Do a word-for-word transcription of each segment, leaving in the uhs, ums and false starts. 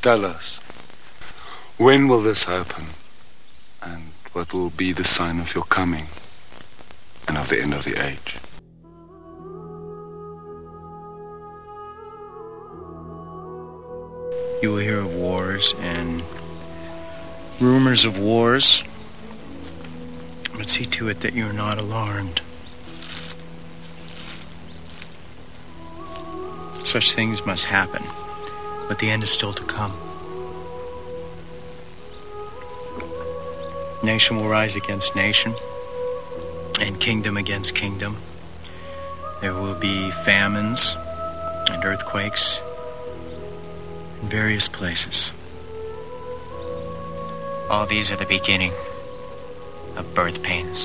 Tell us, when will this happen? And what will be the sign of your coming and of the end of the age? You will hear of wars and rumors of wars, but see to it that you are not alarmed. Such things must happen, but the end is still to come. Nation will rise against nation, and kingdom against kingdom. There will be famines and earthquakes in various places. All these are the beginning of birth pains.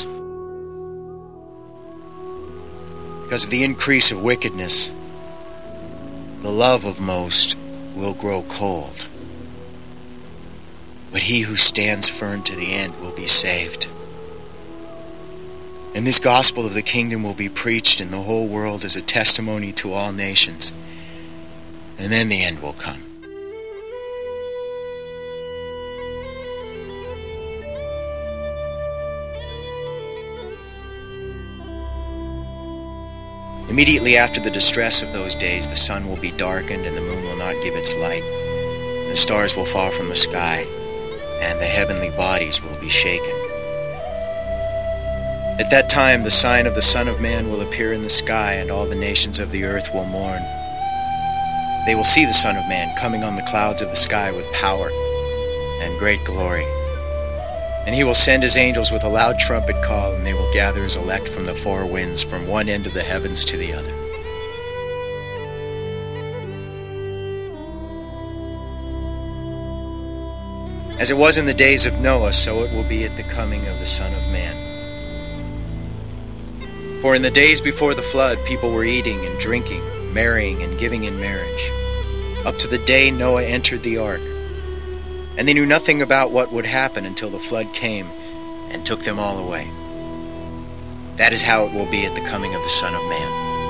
Because of the increase of wickedness, the love of most will grow cold. But he who stands firm to the end will be saved. And this gospel of the kingdom will be preached in the whole world as a testimony to all nations. And then the end will come. Immediately after the distress of those days, the sun will be darkened and the moon will not give its light. The stars will fall from the sky, and the heavenly bodies will be shaken. At that time, the sign of the Son of Man will appear in the sky, and all the nations of the earth will mourn. They will see the Son of Man coming on the clouds of the sky with power and great glory. And he will send his angels with a loud trumpet call, and they will gather his elect from the four winds, from one end of the heavens to the other. As it was in the days of Noah, so it will be at the coming of the Son of Man. For in the days before the flood, people were eating and drinking, marrying and giving in marriage, up to the day Noah entered the ark. And they knew nothing about what would happen until the flood came and took them all away. That is how it will be at the coming of the Son of Man.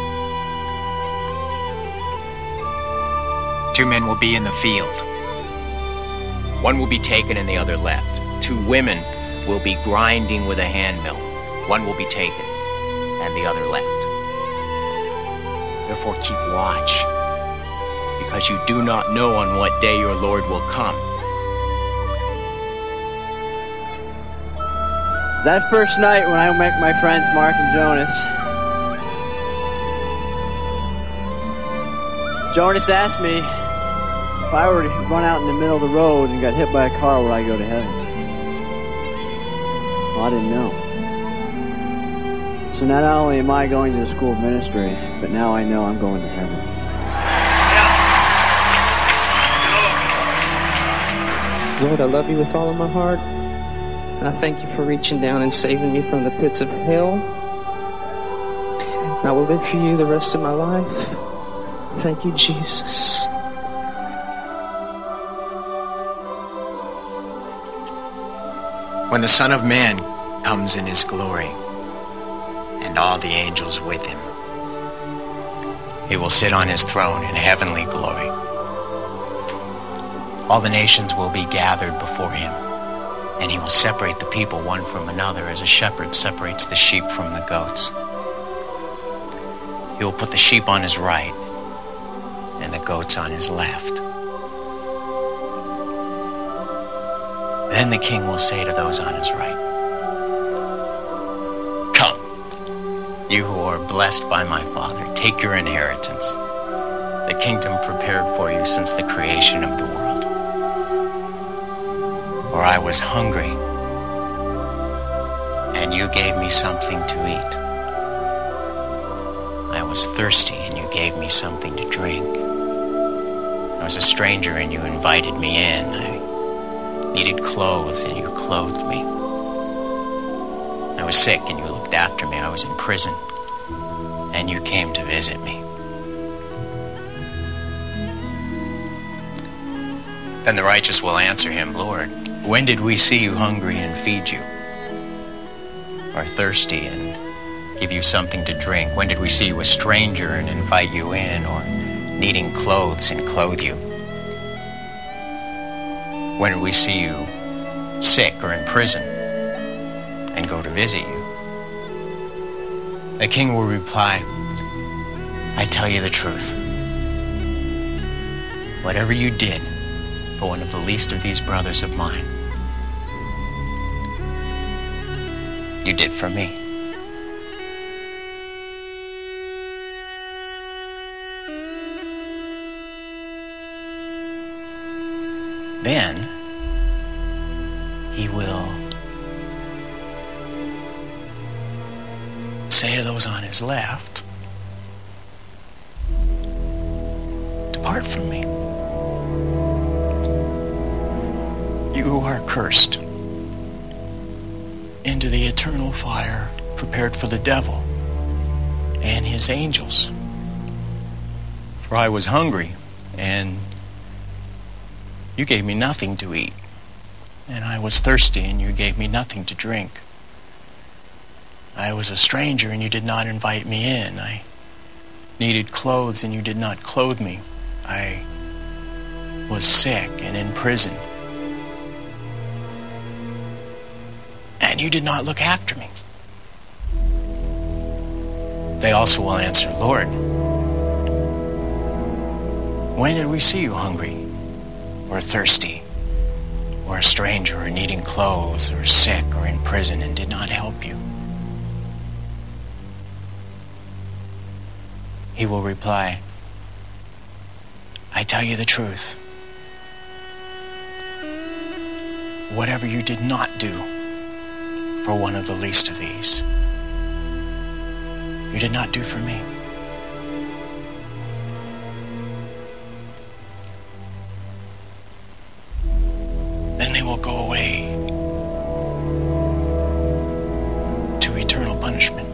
Two men will be in the field. One will be taken and the other left. Two women will be grinding with a handmill. One will be taken and the other left. Therefore keep watch, because you do not know on what day your Lord will come. That first night when I met my friends Mark and Jonas, Jonas asked me if I were to run out in the middle of the road and got hit by a car, would I go to heaven? Well, I didn't know. So not only am I going to the school of ministry, but now I know I'm going to heaven. Lord, I love you with all of my heart. And I thank you for reaching down and saving me from the pits of hell. And I will live for you the rest of my life. Thank you, Jesus. When the Son of Man comes in his glory, and all the angels with him, he will sit on his throne in heavenly glory. All the nations will be gathered before him, and he will separate the people one from another as a shepherd separates the sheep from the goats. He will put the sheep on his right and the goats on his left. Then the king will say to those on his right, "Come, you who are blessed by my Father, take your inheritance, the kingdom prepared for you since the creation of the world. For I was hungry, and you gave me something to eat. I was thirsty, and you gave me something to drink. I was a stranger, and you invited me in. I needed clothes, and you clothed me. I was sick, and you looked after me. I was in prison, and you came to visit me." Then the righteous will answer him, "Lord, when did we see you hungry and feed you, or thirsty and give you something to drink? When did we see you a stranger and invite you in, or needing clothes and clothe you?" When we see you sick or in prison and go to visit you, the king will reply, I tell you the truth. Whatever you did for one of the least of these brothers of mine, you did for me. Then he will say to those on his left, depart from me, you who are cursed, into the eternal fire prepared for the devil and his angels. For I was hungry, and you gave me nothing to eat, and I was thirsty, and you gave me nothing to drink. I was a stranger, and you did not invite me in. I needed clothes, and you did not clothe me. I was sick and in prison, and you did not look after me. They also will answer, Lord, when did we see you hungry, or thirsty, or a stranger, or needing clothes, or sick, or in prison, and did not help you? He will reply, I tell you the truth. Whatever you did not do for one of the least of these, you did not do for me. Then they will go away to eternal punishment,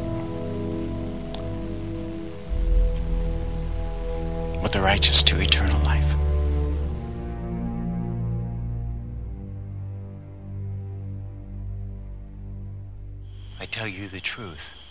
but the righteous to eternal life. I tell you the truth.